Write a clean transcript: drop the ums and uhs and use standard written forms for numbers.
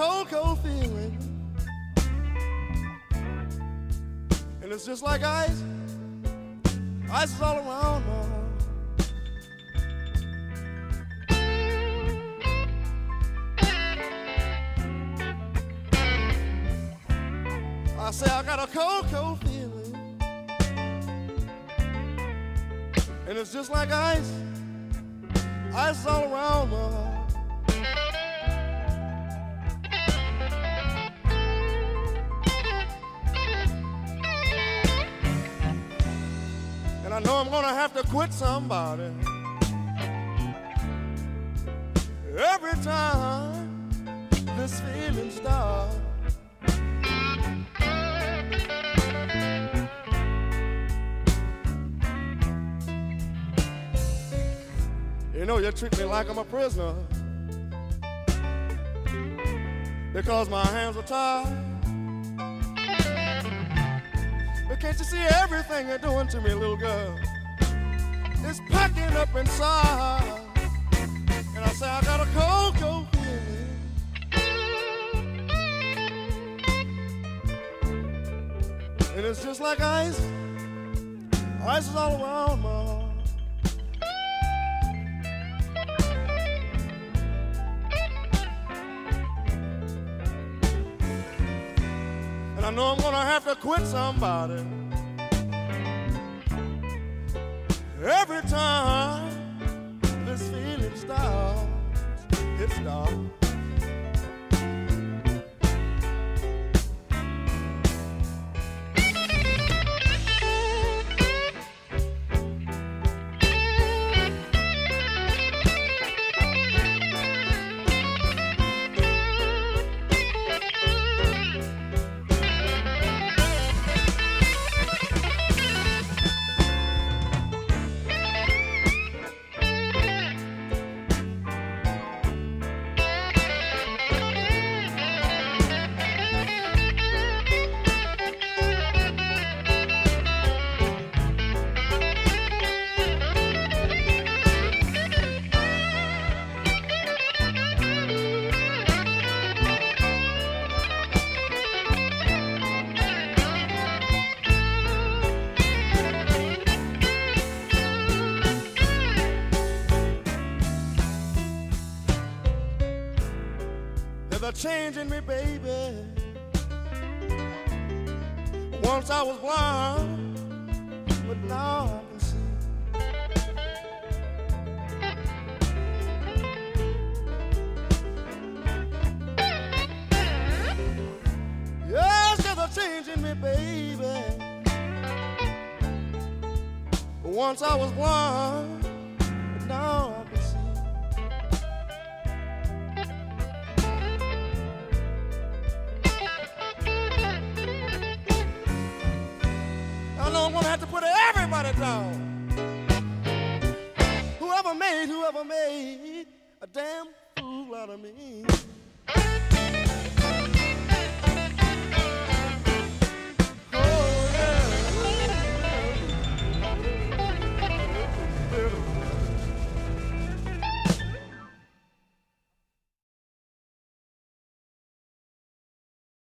cold, cold feeling, and it's just like ice. Ice is all around my heart. I say I got a cold, cold feeling, and it's just like ice. Ice is all around my heart. And I know I'm gonna have to quit somebody every time this feeling starts. You know, you treat me like I'm a prisoner because my hands are tied. But can't you see everything you're doing to me, little girl? It's packing up inside. And I say I got a cold, cold feeling, and it's just like ice. Ice is all around my heart. And I know I'm gonna have to quit somebody every time this feeling starts. It starts. There's a change in me, baby. Once I was blind, but now I can see. Yes, there's a change in me, baby. Once I was blind, but now I can see. I know I'm gonna have to put everybody down. Whoever made a damn fool out of me.